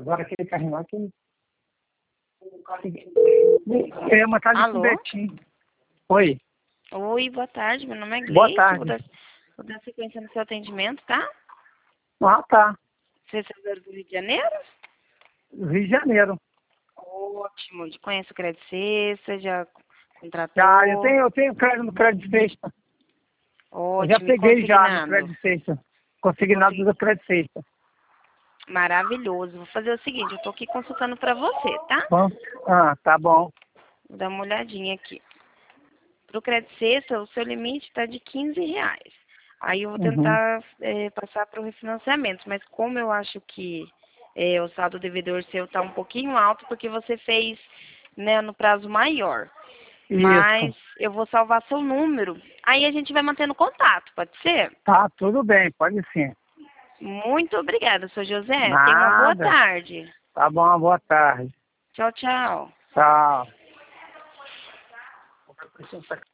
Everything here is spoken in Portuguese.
Agora aquele carrinho lá que... É uma casa de Alô? Betinho. Oi, Oi, boa tarde. Meu nome é boa Gleice. tarde. Vou dar sequência no seu atendimento, tá? Ah, tá. Você é do Rio de Janeiro? Rio de Janeiro. Ótimo. Conhece o Crédito Sexta, já Ah, contratou. eu tenho crédito no crédito sexta. Eu já Ótimo. E peguei já no consignado? crédito sexta. Consignado do crédito sexta. Maravilhoso. Vou fazer o seguinte, eu tô aqui consultando pra você, tá? Bom? Ah, tá bom. Vou dar uma olhadinha aqui. Pro Crédito Sexta, o seu limite tá de R$ 15. Aí eu vou Uhum. tentar passar para o refinanciamento, mas como eu acho que o saldo devedor seu tá um pouquinho alto, porque você fez, né, no prazo maior. Isso. Mas eu vou salvar seu número. Aí a gente vai mantendo contato, pode ser? Tá, tudo bem, pode sim. Muito obrigada, sou José. Tenha uma boa Nada. tarde. Tá bom, boa tarde. Tchau, tchau. Tchau.